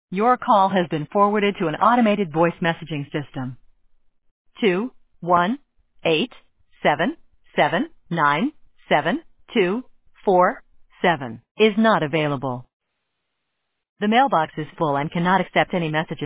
Your call has been forwarded to an automated voice messaging system. 21877977247 is not available. The mailbox is full and cannot accept any messages.